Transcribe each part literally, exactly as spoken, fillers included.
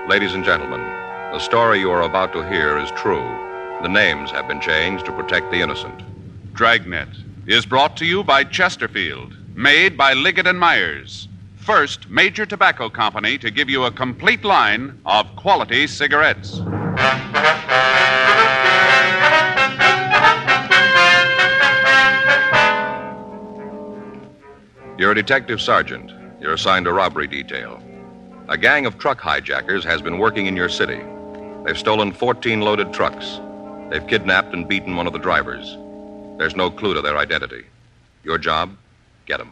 Ladies and gentlemen, the story you are about to hear is true. The names have been changed to protect the innocent. Dragnet is brought to you by Chesterfield, made by Liggett and Myers, first major tobacco company to give you a complete line of quality cigarettes. You're a detective sergeant. You're assigned a robbery detail. A gang of truck hijackers has been working in your city. They've stolen fourteen loaded trucks. They've kidnapped and beaten one of the drivers. There's no clue to their identity. Your job? Get them.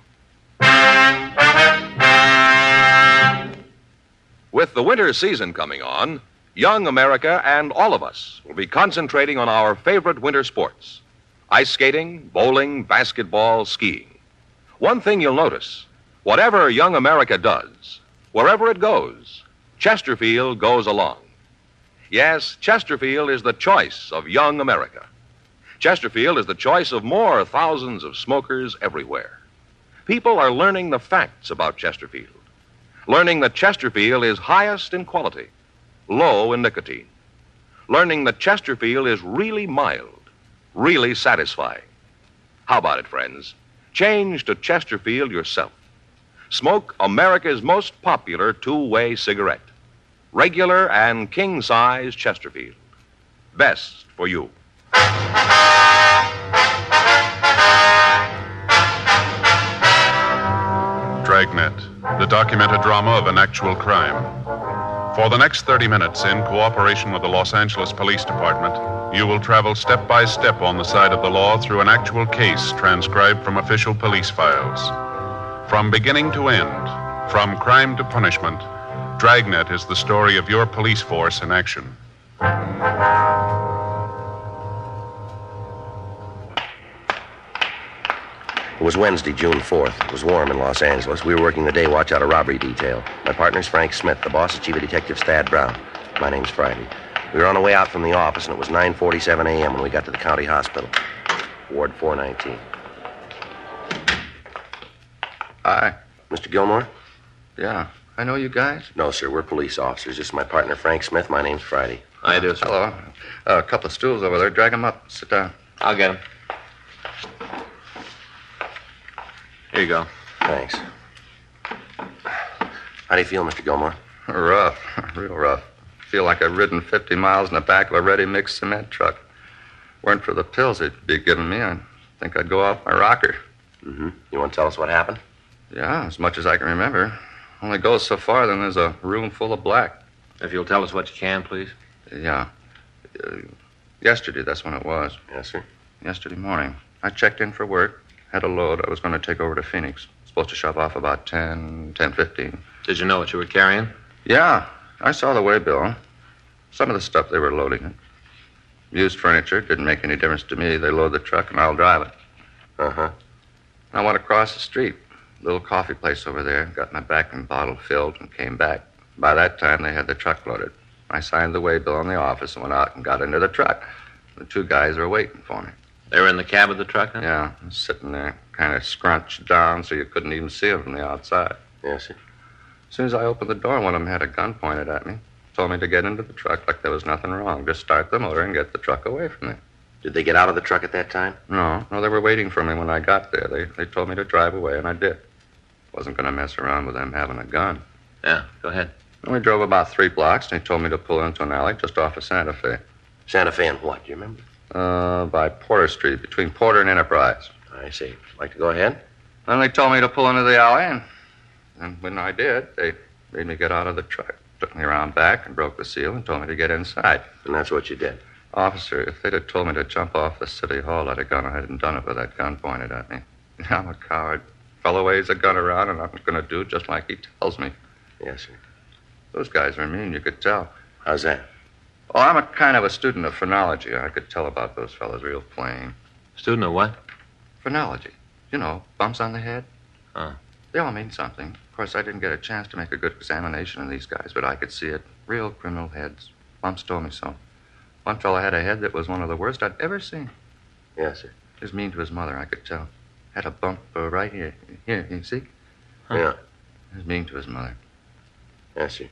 With the winter season coming on, young America and all of us will be concentrating on our favorite winter sports: ice skating, bowling, basketball, skiing. One thing you'll notice, whatever young America does, wherever it goes, Chesterfield goes along. Yes, Chesterfield is the choice of young America. Chesterfield is the choice of more thousands of smokers everywhere. People are learning the facts about Chesterfield, learning that Chesterfield is highest in quality, low in nicotine, learning that Chesterfield is really mild, really satisfying. How about it, friends? Change to Chesterfield yourself. Smoke America's most popular two-way cigarette. Regular and king-size Chesterfield. Best for you. Dragnet, the documented drama of an actual crime. For the next thirty minutes, in cooperation with the Los Angeles Police Department, you will travel step by step on the side of the law through an actual case transcribed from official police files. From beginning to end, from crime to punishment, Dragnet is the story of your police force in action. It was Wednesday, June fourth. It was warm in Los Angeles. We were working the day watch out a robbery detail. My partner's Frank Smith. The boss is Chief of Detective Stad Brown. My name's Friday. We were on the way out from the office, and it was nine forty-seven a.m. when we got to the county hospital. Ward four nineteen. Hi. Mister Gilmore? Yeah. I know you guys? No, sir. We're police officers. This is my partner, Frank Smith. My name's Friday. I do, sir. Hello. Uh, a couple of stools over there. Drag them up. Sit down. I'll get them. Here you go. Thanks. How do you feel, Mister Gilmore? Rough. Real rough. Feel like I've ridden fifty miles in the back of a ready-mixed cement truck. Weren't for the pills they'd be giving me, I think I'd go off my rocker. Mm-hmm. You want to tell us what happened? Yeah, as much as I can remember. Only goes so far, then there's a room full of black. If you'll tell us what you can, please. Yeah. Uh, yesterday, that's when it was. Yes, sir. Yesterday morning. I checked in for work, had a load I was going to take over to Phoenix. Supposed to shove off about ten, ten fifteen. Did you know what you were carrying? Yeah, I saw the waybill. Some of the stuff they were loading it. Used furniture, didn't make any difference to me. They load the truck and I'll drive it. Uh-huh. I went across the street. Little coffee place over there. Got my backing bottle filled and came back. By that time, they had the truck loaded. I signed the waybill in the office and went out and got into the truck. The two guys were waiting for me. They were in the cab of the truck, huh? Yeah, sitting there, kind of scrunched down so you couldn't even see them from the outside. Yes, sir. As soon as I opened the door, one of them had a gun pointed at me. Told me to get into the truck like there was nothing wrong. Just start the motor and get the truck away from there. Did they get out of the truck at that time? No, no, they were waiting for me when I got there. They they told me to drive away, and I did. Wasn't going to mess around with them having a gun. Yeah, go ahead. And we drove about three blocks, and he told me to pull into an alley just off of Santa Fe. Santa Fe and what, do you remember? Uh, by Porter Street, between Porter and Enterprise. I see. Like to go ahead? Then they told me to pull into the alley, and, and when I did, they made me get out of the truck. Took me around back and broke the seal and told me to get inside. And that's what you did? Officer, if they'd have told me to jump off the city hall, I'd have gone ahead and done it with that gun pointed at me. I'm a coward. Fellow waves a gun around, and I'm going to do just like he tells me. Yes, sir. Those guys are mean, you could tell. How's that? Oh, I'm a kind of a student of phrenology. I could tell about those fellas real plain. Student of what? Phrenology. You know, bumps on the head. Huh. They all mean something. Of course, I didn't get a chance to make a good examination of these guys, but I could see it. Real criminal heads. Bumps told me so. One fellow had a head that was one of the worst I'd ever seen. Yes, sir. He was mean to his mother, I could tell. Had a bump uh, right here. Here, you see? Huh. Yeah. He was mean to his mother. Yes, sir.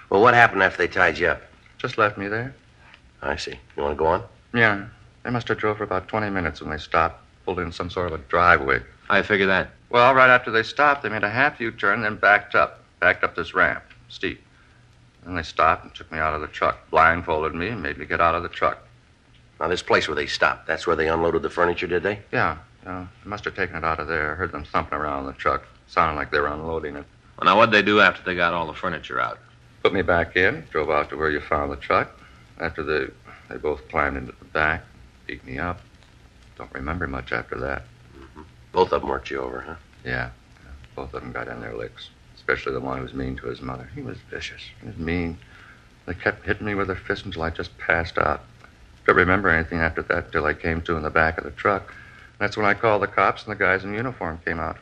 Well, what happened after they tied you up? Just left me there. I see. You want to go on? Yeah. They must have drove for about twenty minutes when they stopped, pulled in some sort of a driveway. I figure that. Well, right after they stopped, they made a half U-turn, then backed up. Backed up this ramp. Steep. Then they stopped and took me out of the truck, blindfolded me, and made me get out of the truck. Now, this place where they stopped, that's where they unloaded the furniture, did they? Yeah. Yeah. They must have taken it out of there. I heard them thumping around in the truck. Sounded like they were unloading it. Well, now, what'd they do after they got all the furniture out? Put me back in, drove out to where you found the truck. After they, they both climbed into the back, beat me up. Don't remember much after that. Mm-hmm. Both of them worked you over, huh? Yeah. yeah. Both of them got in their licks. Especially the one who was mean to his mother. He was vicious. He was mean. They kept hitting me with their fists until I just passed out. Don't remember anything after that till I came to in the back of the truck. That's when I called the cops and the guys in uniform came out.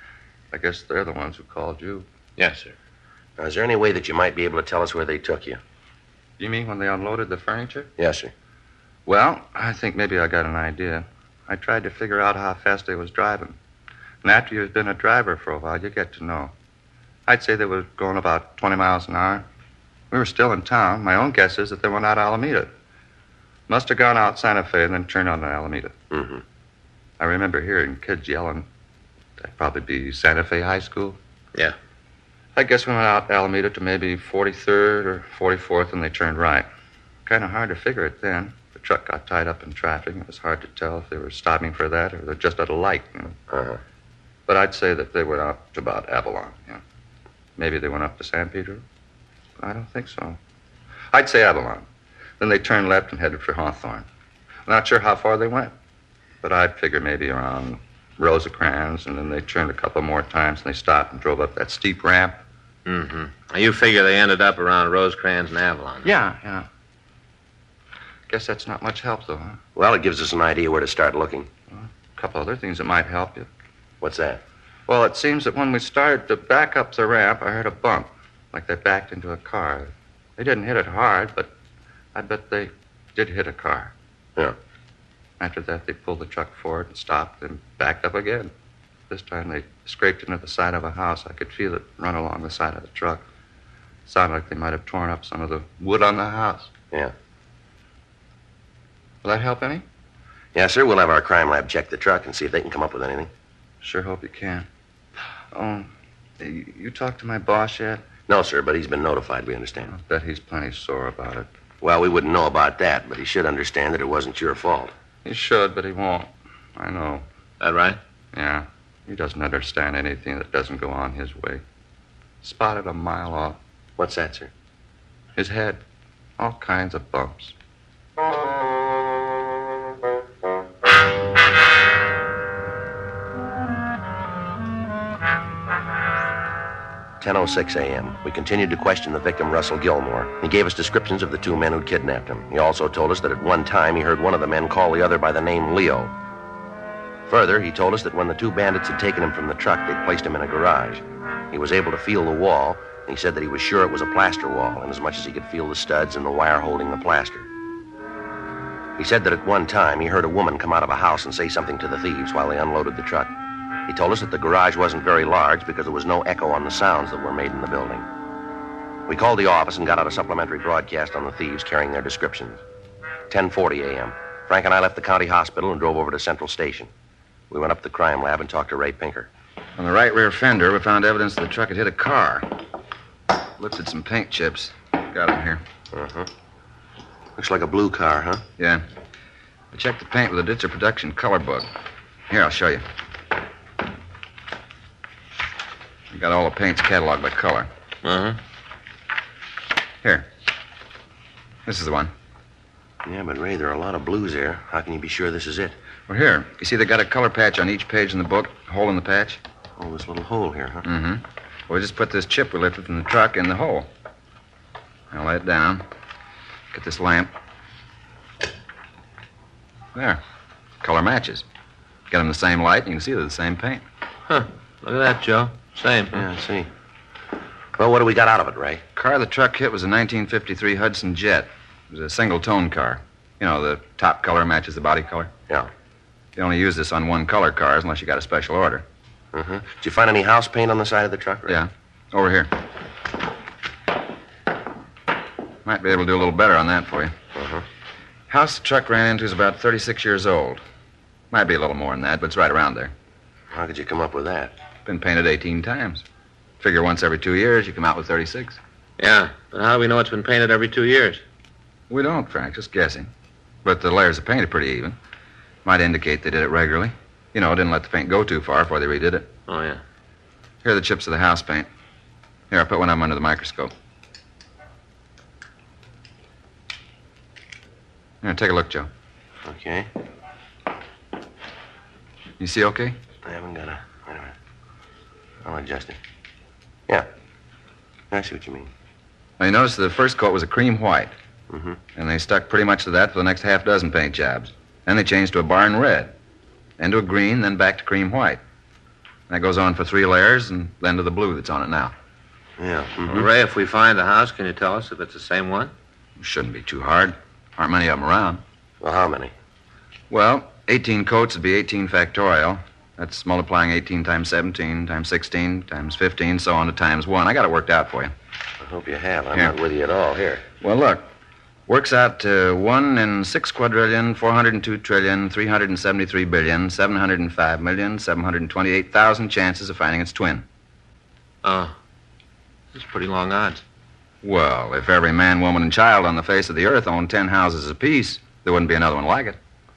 I guess they're the ones who called you. Yes, sir. Now, is there any way that you might be able to tell us where they took you? You mean when they unloaded the furniture? Yes, sir. Well, I think maybe I got an idea. I tried to figure out how fast they was driving. And after you've been a driver for a while, you get to know. I'd say they were going about twenty miles an hour. We were still in town. My own guess is that they went out Alameda. Must have gone out Santa Fe and then turned on to Alameda. Mm-hmm. I remember hearing kids yelling. That'd probably be Santa Fe High School. Yeah. I guess we went out Alameda to maybe forty-third or forty-fourth and they turned right. Kind of hard to figure it then. The truck got tied up in traffic. It was hard to tell if they were stopping for that or they're just at a light. You know? Uh-huh. But I'd say that they went out to about Avalon. Yeah. Maybe they went up to San Pedro. I don't think so. I'd say Avalon. Then they turned left and headed for Hawthorne. Not sure how far they went, but I'd figure maybe around Rosecrans, and then they turned a couple more times, and they stopped and drove up that steep ramp. Mm-hmm. Now, you figure they ended up around Rosecrans and Avalon. Yeah, yeah. Guess that's not much help, though, huh? Well, it gives us an idea where to start looking. Well, a couple other things that might help you. What's that? Well, it seems that when we started to back up the ramp, I heard a bump, like they backed into a car. They didn't hit it hard, but I bet they did hit a car. Yeah. After that, they pulled the truck forward and stopped and backed up again. This time, they scraped into the side of a house. I could feel it run along the side of the truck. It sounded like they might have torn up some of the wood on the house. Yeah. Will that help any? Yes, sir. We'll have our crime lab check the truck and see if they can come up with anything. Sure hope you can. Oh, you, you talked to my boss yet? No, sir, but he's been notified, we understand. I bet he's plenty sore about it. Well, we wouldn't know about that, but he should understand that it wasn't your fault. He should, but he won't. I know. That right? Yeah. He doesn't understand anything that doesn't go on his way. Spotted a mile off. What's that, sir? His head. All kinds of bumps. ten oh six a.m. We continued to question the victim, Russell Gilmore. He gave us descriptions of the two men who'd kidnapped him. He also told us that at one time he heard one of the men call the other by the name Leo. Further, he told us that when the two bandits had taken him from the truck, they'd placed him in a garage. He was able to feel the wall, and he said that he was sure it was a plaster wall, and as much as he could feel the studs and the wire holding the plaster. He said that at one time he heard a woman come out of a house and say something to the thieves while they unloaded the truck. He told us that the garage wasn't very large because there was no echo on the sounds that were made in the building. We called the office and got out a supplementary broadcast on the thieves carrying their descriptions. ten forty a.m. Frank and I left the county hospital and drove over to Central Station. We went up to the crime lab and talked to Ray Pinker. On the right rear fender, we found evidence that the truck had hit a car. Lifted some paint chips. Got them here. Uh-huh. Looks like a blue car, huh? Yeah. We checked the paint with a Ditzer Production color book. Here, I'll show you. We got all the paints cataloged by color. Uh-huh. Here. This is the one. Yeah, but Ray, there are a lot of blues here. How can you be sure this is it? Well, here. You see they got a color patch on each page in the book, hole in the patch? Oh, this little hole here, huh? Mm-hmm. Well, we just put this chip we lifted from the truck in the hole. Now lay it down. Get this lamp. There. Color matches. Get them the same light, and you can see they're the same paint. Huh. Look at that, Joe. Same. Yeah, I see. Well, what do we got out of it, Ray? Car the truck hit was a nineteen fifty-three Hudson Jet. It was a single-tone car. You know, the top color matches the body color. Yeah. You only use this on one-color cars unless you got a special order. Uh-huh. Did you find any house paint on the side of the truck, Ray? Yeah. Over here. Might be able to do a little better on that for you. Uh-huh. House the truck ran into is about thirty-six years old. Might be a little more than that, but it's right around there. How could you come up with that? Been painted eighteen times. Figure once every two years you come out with thirty-six. Yeah, but how do we know it's been painted every two years? We don't, Frank, just guessing. But the layers of paint are pretty even. Might indicate they did it regularly. You know, didn't let the paint go too far before they redid it. Oh, yeah. Here are the chips of the house paint. Here, I'll put one of them under the microscope. Here, take a look, Joe. Okay. You see okay? I haven't got a... Wait a minute. I'll adjust it. Yeah. I see what you mean. Now, you notice the first coat was a cream white. Mm-hmm. And they stuck pretty much to that for the next half dozen paint jobs. Then they changed to a barn red. Then to a green, then back to cream white. That goes on for three layers, and then to the blue that's on it now. Yeah. Mm-hmm. Well, Ray, if we find the house, can you tell us if it's the same one? Shouldn't be too hard. Aren't many of them around. Well, how many? Well, eighteen coats would be eighteen factorial. That's multiplying eighteen times seventeen times sixteen times fifteen, so on to times one. I got it worked out for you. I hope you have. I'm Here. not with you at all. Here. Well, look. Works out to one in six quadrillion, four hundred and two trillion, three hundred and seventy-three billion, seven hundred and five million, seven hundred and twenty-eight thousand chances of finding its twin. Oh, that's pretty long odds. Well, if every man, woman, and child on the face of the earth owned ten houses apiece, there wouldn't be another one like it.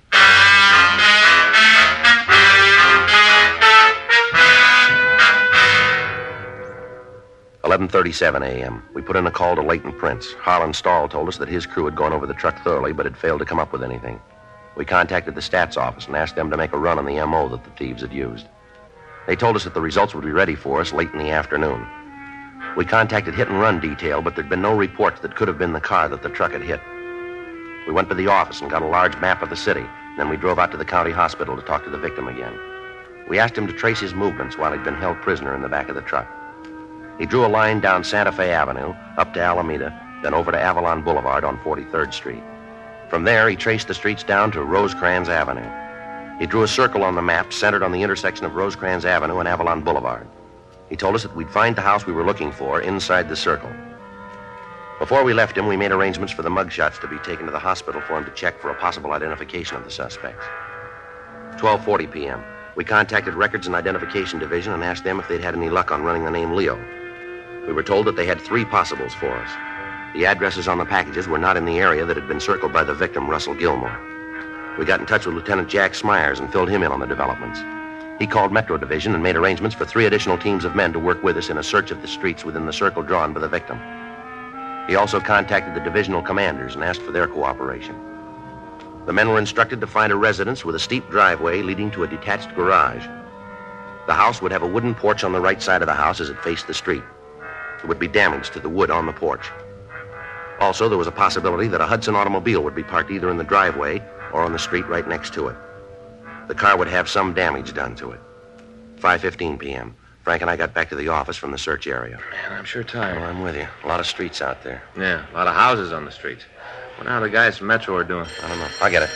eleven thirty-seven a.m. We put in a call to Leighton Prince. Harlan Stahl told us that his crew had gone over the truck thoroughly, but had failed to come up with anything. We contacted the stats office and asked them to make a run on the M O that the thieves had used. They told us that the results would be ready for us late in the afternoon. We contacted hit and run detail, but there'd been no reports that could have been the car that the truck had hit. We went to the office and got a large map of the city, and then we drove out to the county hospital to talk to the victim again. We asked him to trace his movements while he'd been held prisoner in the back of the truck. He drew a line down Santa Fe Avenue, up to Alameda, then over to Avalon Boulevard on forty-third Street. From there, he traced the streets down to Rosecrans Avenue. He drew a circle on the map centered on the intersection of Rosecrans Avenue and Avalon Boulevard. He told us that we'd find the house we were looking for inside the circle. Before we left him, we made arrangements for the mugshots to be taken to the hospital for him to check for a possible identification of the suspects. twelve forty p.m. We contacted Records and Identification Division and asked them if they'd had any luck on running the name Leo. We were told that they had three possibles for us. The addresses on the packages were not in the area that had been circled by the victim, Russell Gilmore. We got in touch with Lieutenant Jack Smyers and filled him in on the developments. He called Metro Division and made arrangements for three additional teams of men to work with us in a search of the streets within the circle drawn by the victim. He also contacted the divisional commanders and asked for their cooperation. The men were instructed to find a residence with a steep driveway leading to a detached garage. The house would have a wooden porch on the right side of the house as it faced the street. There would be damage to the wood on the porch. Also, there was a possibility that a Hudson automobile would be parked either in the driveway or on the street right next to it. The car would have some damage done to it. five fifteen p.m. Frank and I got back to the office from the search area. Man, I'm sure Oh, tired. I'm with you. A lot of streets out there. Yeah, a lot of houses on the streets. Wonder how the guys from Metro are doing. I don't know. I'll get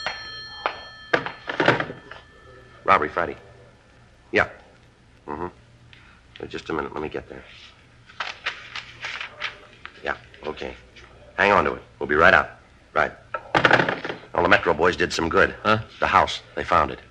it. Robbery, Friday. Yeah. Mm-hmm. Wait just a minute. Let me get there. Yeah, okay. Hang on to it. We'll be right out. Right. Well, the Metro boys did some good. Huh? The house. They found it.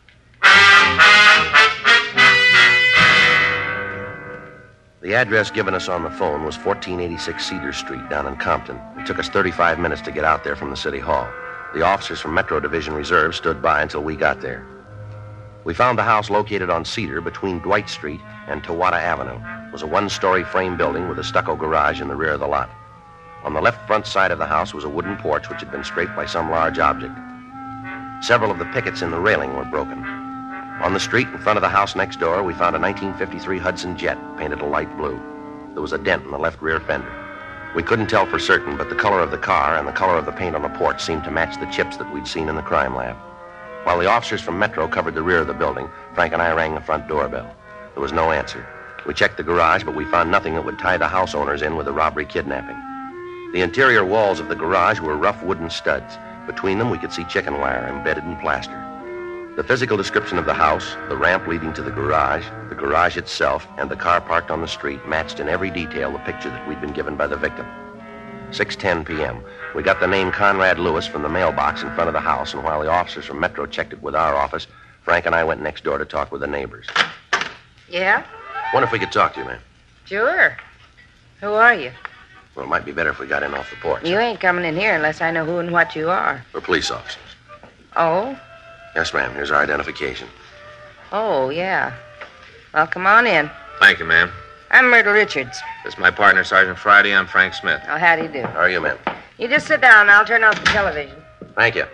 The address given us on the phone was fourteen eighty-six Cedar Street down in Compton. It took us thirty-five minutes to get out there from the city hall. The officers from Metro Division Reserve stood by until we got there. We found the house located on Cedar between Dwight Street and Tawada Avenue. It was a one-story frame building with a stucco garage in the rear of the lot. On the left front side of the house was a wooden porch which had been scraped by some large object. Several of the pickets in the railing were broken. On the street in front of the house next door, we found a nineteen fifty-three Hudson Jet painted a light blue. There was a dent in the left rear fender. We couldn't tell for certain, but the color of the car and the color of the paint on the porch seemed to match the chips that we'd seen in the crime lab. While the officers from Metro covered the rear of the building, Frank and I rang the front doorbell. There was no answer. We checked the garage, but we found nothing that would tie the house owners in with the robbery kidnapping. The interior walls of the garage were rough wooden studs. Between them, we could see chicken wire embedded in plaster. The physical description of the house, the ramp leading to the garage, the garage itself, and the car parked on the street matched in every detail the picture that we'd been given by the victim. six ten p.m. We got the name Conrad Lewis from the mailbox in front of the house, and while the officers from Metro checked it with our office, Frank and I went next door to talk with the neighbors. Yeah? Wonder if we could talk to you, ma'am. Sure. Who are you? Well, it might be better if we got in off the porch. You ain't coming in here unless I know who and what you are. We're police officers. Oh? Yes, ma'am. Here's our identification. Oh, yeah. Well, come on in. Thank you, ma'am. I'm Myrtle Richards. This is my partner, Sergeant Friday. I'm Frank Smith. Oh, how do you do? How are you, ma'am? You just sit down. I'll turn off the television. Thank you.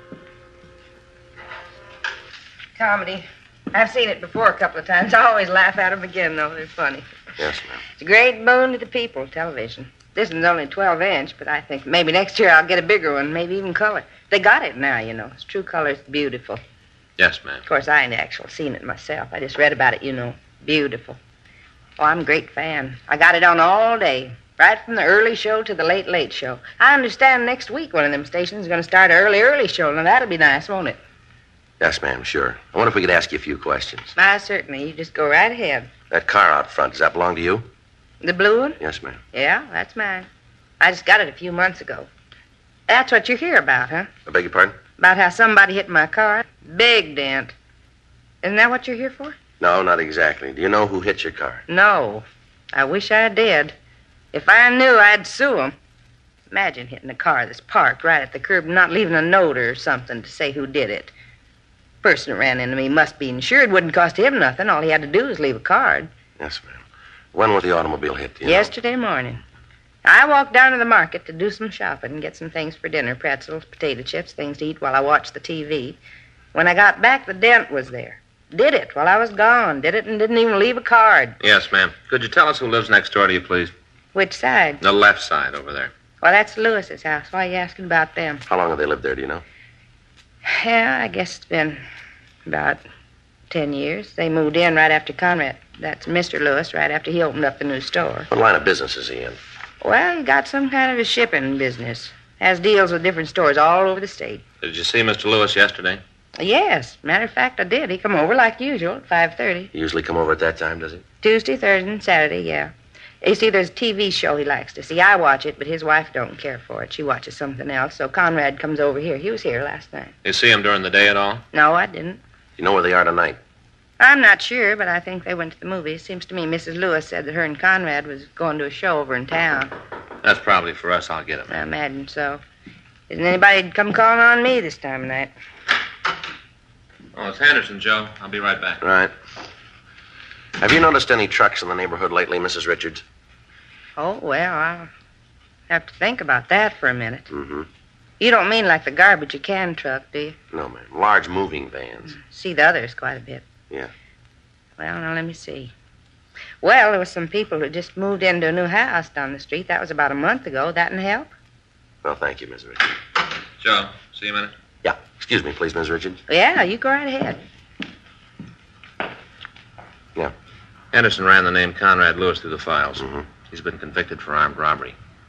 Comedy. I've seen it before a couple of times. I always laugh at them again, though. They're funny. Yes, ma'am. It's a great boon to the people, television. This one's only twelve inch, but I think maybe next year I'll get a bigger one, maybe even color. They got it now, you know. It's true color. It's beautiful. Yes, ma'am. Of course, I ain't actually seen it myself. I just read about it, you know. Beautiful. Oh, I'm a great fan. I got it on all day, right from the early show to the late, late show. I understand next week one of them stations is going to start an early, early show. Now, that'll be nice, won't it? Yes, ma'am, sure. I wonder if we could ask you a few questions. Ah, certainly. You just go right ahead. That car out front, does that belong to you? The blue one? Yes, ma'am. Yeah, that's mine. I just got it a few months ago. That's what you're here about, huh? I beg your pardon? About how somebody hit my car? Big dent. Isn't that what you're here for? No, not exactly. Do you know who hit your car? No. I wish I did. If I knew, I'd sue 'em. Imagine hitting a car that's parked right at the curb and not leaving a note or something to say who did it. Person that ran into me must be insured. Wouldn't cost him nothing. All he had to do was leave a card. Yes, ma'am. When was the automobile hit? Do you Yesterday morning. I walked down to the market to do some shopping and get some things for dinner, pretzels, potato chips, things to eat while I watched the T V. When I got back, the dent was there. Did it while I was gone. Did it and didn't even leave a card. Yes, ma'am. Could you tell us who lives next door to you, please? Which side? The left side over there. Well, that's Lewis's house. Why are you asking about them? How long have they lived there, do you know? Yeah, I guess it's been about ten years. They moved in right after Conrad. That's Mister Lewis, right after he opened up the new store. What line of business is he in? Well, he got some kind of a shipping business. Has deals with different stores all over the state. Did you see Mister Lewis yesterday? Yes. Matter of fact, I did. He come over like usual at five thirty. He usually come over at that time, does he? Tuesday, Thursday, and Saturday, yeah. You see, there's a T V show he likes to see. I watch it, but his wife don't care for it. She watches something else, so Conrad comes over here. He was here last night. You see him during the day at all? No, I didn't. You know where they are tonight? I'm not sure, but I think they went to the movies. Seems to me Missus Lewis said that her and Conrad was going to a show over in town. That's probably for us. I'll get him. I imagine so. Isn't anybody come calling on me this time of night? Oh, it's Henderson, Joe. I'll be right back. Right. Have you noticed any trucks in the neighborhood lately, Missus Richards? Oh, well, I'll have to think about that for a minute. Mm-hmm. You don't mean like the garbage you can truck, do you? No, ma'am. Large moving vans. See the others quite a bit. Yeah. Well, now, let me see. Well, there was some people who just moved into a new house down the street. That was about a month ago. That didn't help? Well, thank you, Miss Richards. Joe, see you a minute. Yeah. Excuse me, please, Miss Richards. Yeah, you go right ahead. Yeah. Henderson ran the name Conrad Lewis through the files. Mm-hmm. He's been convicted for armed robbery.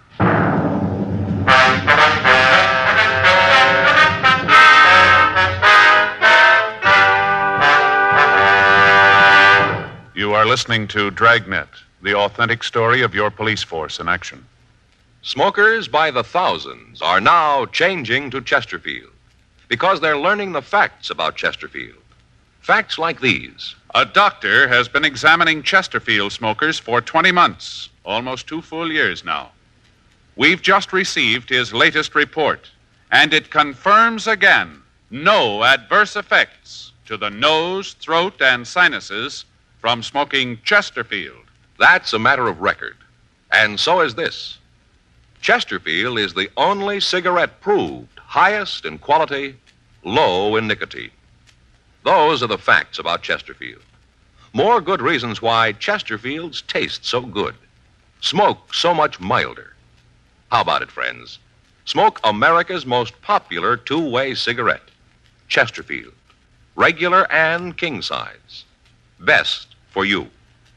You are listening to Dragnet, the authentic story of your police force in action. Smokers by the thousands are now changing to Chesterfield because they're learning the facts about Chesterfield. Facts like these. A doctor has been examining Chesterfield smokers for twenty months, almost two full years now. We've just received his latest report, and it confirms again no adverse effects to the nose, throat, and sinuses from smoking Chesterfield. That's a matter of record. And so is this. Chesterfield is the only cigarette proved highest in quality, low in nicotine. Those are the facts about Chesterfield. More good reasons why Chesterfields taste so good, smoke so much milder. How about it, friends? Smoke America's most popular two-way cigarette, Chesterfield. Regular and king size. Best for you.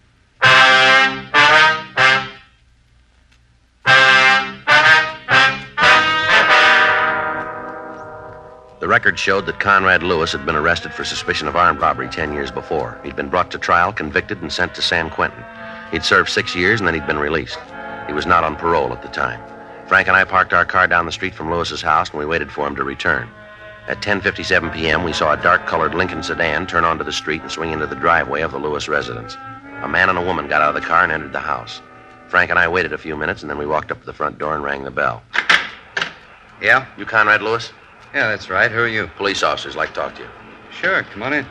The record showed that Conrad Lewis had been arrested for suspicion of armed robbery ten years before. He'd been brought to trial, convicted, and sent to San Quentin. He'd served six years, and then he'd been released. He was not on parole at the time. Frank and I parked our car down the street from Lewis's house, and we waited for him to return. At ten fifty-seven p.m., we saw a dark-colored Lincoln sedan turn onto the street and swing into the driveway of the Lewis residence. A man and a woman got out of the car and entered the house. Frank and I waited a few minutes, and then we walked up to the front door and rang the bell. Yeah? You Conrad Lewis? Yeah, that's right. Who are you? Police officers. Like to talk to you. Sure, come on in.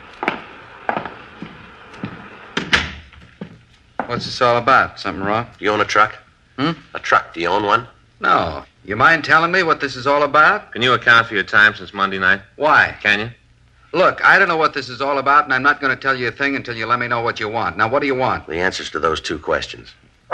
What's this all about? Something wrong? Do you own a truck? Hmm? A truck. Do you own one? No. You mind telling me what this is all about? Can you account for your time since Monday night? Why? Can you? Look, I don't know what this is all about, and I'm not going to tell you a thing until you let me know what you want. Now, what do you want? The answers to those two questions.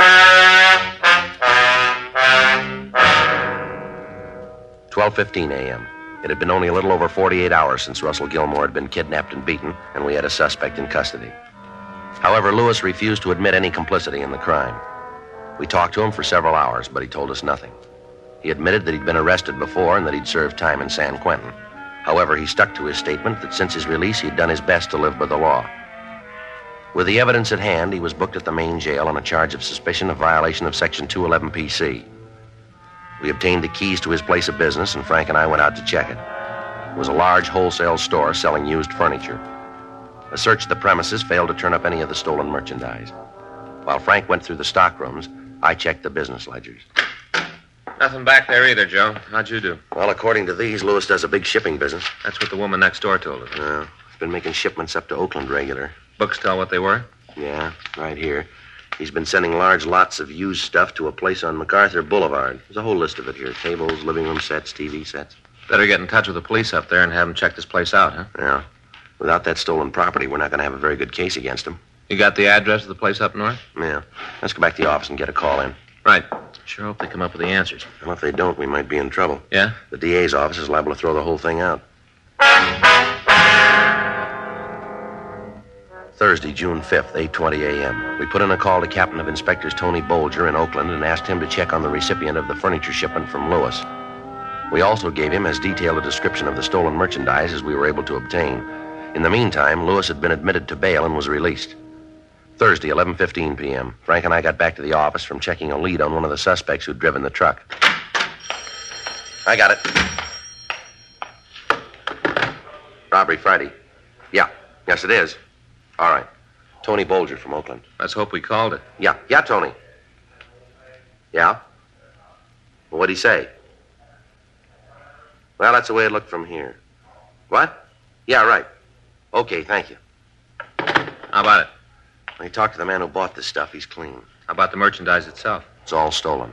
twelve fifteen a.m. It had been only a little over forty-eight hours since Russell Gilmore had been kidnapped and beaten, and we had a suspect in custody. However, Lewis refused to admit any complicity in the crime. We talked to him for several hours, but he told us nothing. He admitted that he'd been arrested before and that he'd served time in San Quentin. However, he stuck to his statement that since his release, he'd done his best to live by the law. With the evidence at hand, he was booked at the main jail on a charge of suspicion of violation of Section two eleven P C. We obtained the keys to his place of business, and Frank and I went out to check it. It was a large wholesale store selling used furniture. A search of the premises failed to turn up any of the stolen merchandise. While Frank went through the stock rooms, I checked the business ledgers. Nothing back there either, Joe. How'd you do? Well, according to these, Lewis does a big shipping business. That's what the woman next door told us. Uh, he's been making shipments up to Oakland regular. Books tell what they were? Yeah, right here. He's been sending large lots of used stuff to a place on MacArthur Boulevard. There's a whole list of it here. Tables, living room sets, T V sets. Better get in touch with the police up there and have them check this place out, huh? Yeah. Without that stolen property, we're not going to have a very good case against him. You got the address of the place up north? Yeah. Let's go back to the office and get a call in. Right. Sure hope they come up with the answers. Well, if they don't, we might be in trouble. Yeah? The D A's office is liable to throw the whole thing out. Thursday, June fifth, eight twenty a.m. We put in a call to Captain of Inspectors Tony Bolger in Oakland and asked him to check on the recipient of the furniture shipment from Lewis. We also gave him as detailed a description of the stolen merchandise as we were able to obtain. In the meantime, Lewis had been admitted to bail and was released. Thursday, eleven fifteen p.m. Frank and I got back to the office from checking a lead on one of the suspects who'd driven the truck. I got it. Robbery Friday. Yeah. Yes, it is. All right. Tony Bolger from Oakland. Let's hope we called it. Yeah. Yeah, Tony. Yeah? Well, what'd he say? Well, that's the way it looked from here. What? Yeah, right. Okay, thank you. How about it? When he talked to the man who bought this stuff, he's clean. How about the merchandise itself? It's all stolen.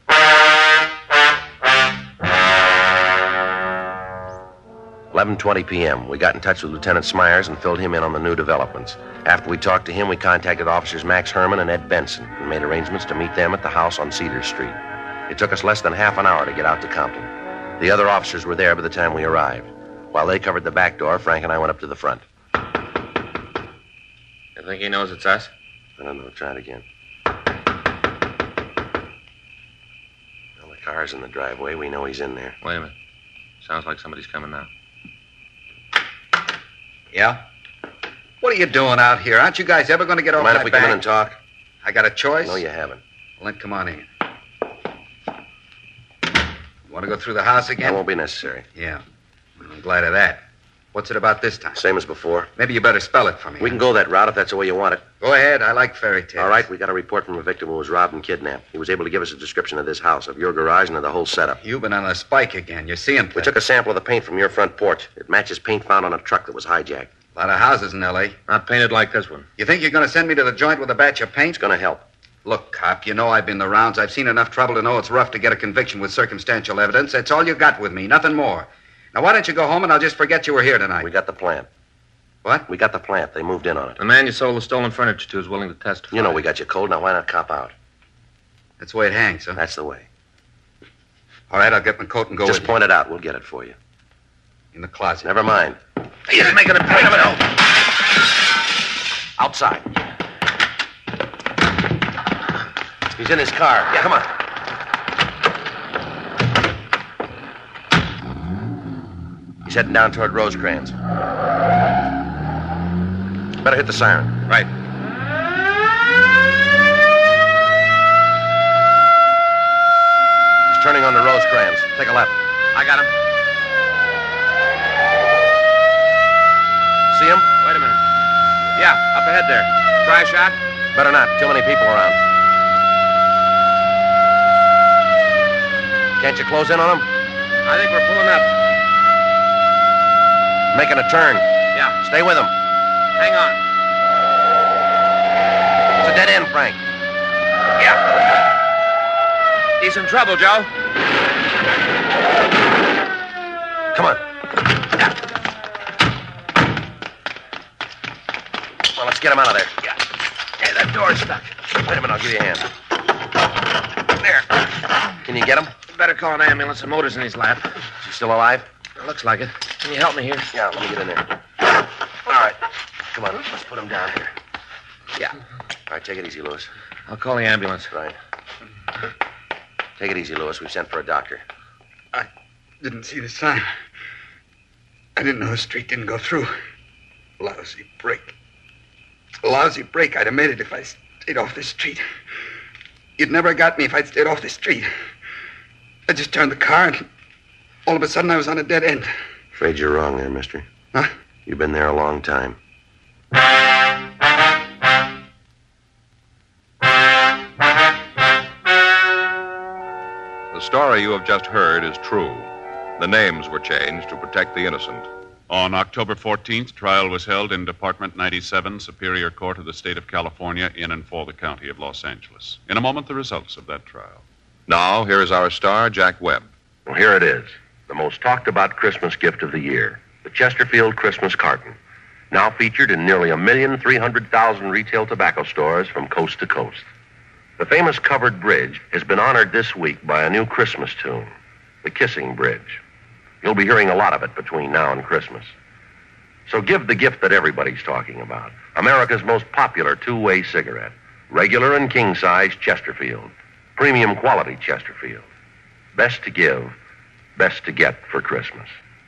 eleven twenty p.m. We got in touch with Lieutenant Smyers and filled him in on the new developments. After we talked to him, we contacted officers Max Herman and Ed Benson and made arrangements to meet them at the house on Cedar Street. It took us less than half an hour to get out to Compton. The other officers were there by the time we arrived. While they covered the back door, Frank and I went up to the front. You think he knows it's us? I don't know. Try it again. Well, the car's in the driveway. We know he's in there. Wait a minute. Sounds like somebody's coming now. Yeah? What are you doing out here? Aren't you guys ever going to get off Mind that if we bank? come in and talk? I got a choice? No, you haven't. Well, then come on in. You want to go through the house again? That won't be necessary. Yeah. I'm glad of that. What's it about this time? Same as before. Maybe you better spell it for me. We can go that route if that's the way you want it. Go ahead. I like fairy tales. All right, we got a report from a victim who was robbed and kidnapped. He was able to give us a description of this house, of your garage, and of the whole setup. You've been on a spike again. You're seeing things. We took a sample of the paint from your front porch. It matches paint found on a truck that was hijacked. A lot of houses in L A. Not painted like this one. You think you're going to send me to the joint with a batch of paint? It's going to help. Look, cop, you know I've been the rounds. I've seen enough trouble to know it's rough to get a conviction with circumstantial evidence. That's all you got with me, nothing more. Now, why don't you go home and I'll just forget you were here tonight? We got the plant. What? We got the plant. They moved in on it. The man you sold the stolen furniture to is willing to testify. You know we got you cold. Now, why not cop out? That's the way it hangs, huh? That's the way. All right, I'll get my coat and go Just with point it out. We'll get it for you. you. In the closet. Never mind. He's making a point of it all. Outside. He's in his car. Yeah, come on. He's heading down toward Rosecrans. Better hit the siren. Right. He's turning onto Rosecrans. Take a left. I got him. See him? Wait a minute. Yeah, up ahead there. Try a shot? Better not. Too many people around. Can't you close in on him? I think we're pulling up. Making a turn. Yeah. Stay with him. Hang on. It's a dead end, Frank. Yeah. He's in trouble, Joe. Come on. Well, let's get him out of there. Yeah. Hey, that door's stuck. Wait a minute, I'll give you a hand. There. Can you get him? Better call an ambulance. The motor's in his lap. Is he still alive? Looks like it. Can you help me here? Yeah, let me get in there. All right. Come on, let's put him down here. Yeah. All right, take it easy, Lewis. I'll call the ambulance. Right. Take it easy, Lewis. We've sent for a doctor. I didn't see the sign. I didn't know the street didn't go through. Lousy break. Lousy break. I'd have made it if I stayed off the street. You'd never got me if I'd stayed off the street. I just turned the car and all of a sudden I was on a dead end. Afraid you're wrong there, mister. Huh? You've been there a long time. The story you have just heard is true. The names were changed to protect the innocent. On October fourteenth, trial was held in Department ninety-seven, Superior Court of the State of California, in and for the County of Los Angeles. In a moment, the results of that trial. Now, here is our star, Jack Webb. Well, here it is. The most talked about Christmas gift of the year. The Chesterfield Christmas Carton. Now featured in nearly a million three hundred thousand retail tobacco stores from coast to coast. The famous covered bridge has been honored this week by a new Christmas tune, The Kissing Bridge. You'll be hearing a lot of it between now and Christmas. So give the gift that everybody's talking about. America's most popular two-way cigarette. Regular and king-size Chesterfield. Premium quality Chesterfield. Best to give, best to get for Christmas.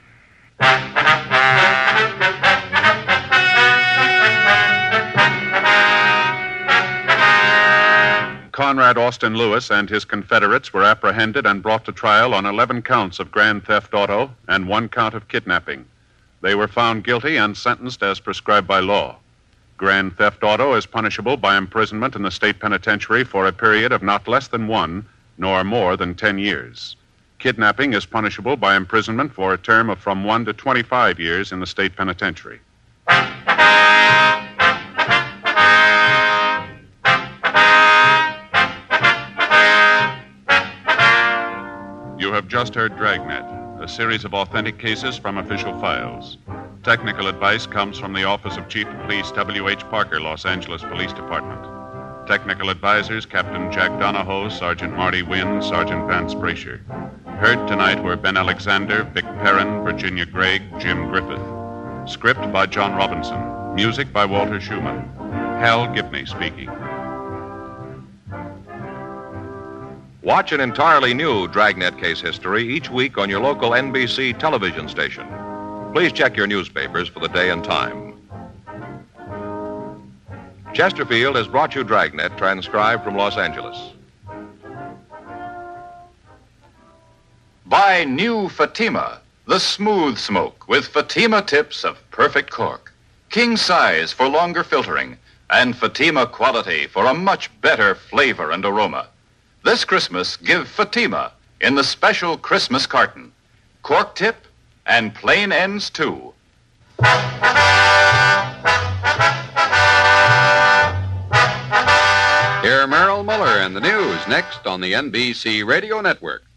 Conrad Austin Lewis and his Confederates were apprehended and brought to trial on eleven counts of grand theft auto and one count of kidnapping. They were found guilty and sentenced as prescribed by law. Grand theft auto is punishable by imprisonment in the state penitentiary for a period of not less than one, nor more than ten years. Kidnapping is punishable by imprisonment for a term of from one to twenty-five years in the state penitentiary. You have just heard Dragnet, a series of authentic cases from official files. Technical advice comes from the Office of Chief of Police W H Parker, Los Angeles Police Department. Technical advisors Captain Jack Donahoe, Sergeant Marty Wynn, Sergeant Vance Brasher. Heard tonight were Ben Alexander, Vic Perrin, Virginia Gregg, Jim Griffith. Script by John Robinson. Music by Walter Schumann. Hal Gibney speaking. Watch an entirely new Dragnet case history each week on your local N B C television station. Please check your newspapers for the day and time. Chesterfield has brought you Dragnet, transcribed from Los Angeles. Buy new Fatima, the smooth smoke with Fatima tips of perfect cork. King size for longer filtering, and Fatima quality for a much better flavor and aroma. This Christmas, give Fatima in the special Christmas carton. Cork tip and plain ends, too. Hear Merrill Muller and the news next on the N B C Radio Network.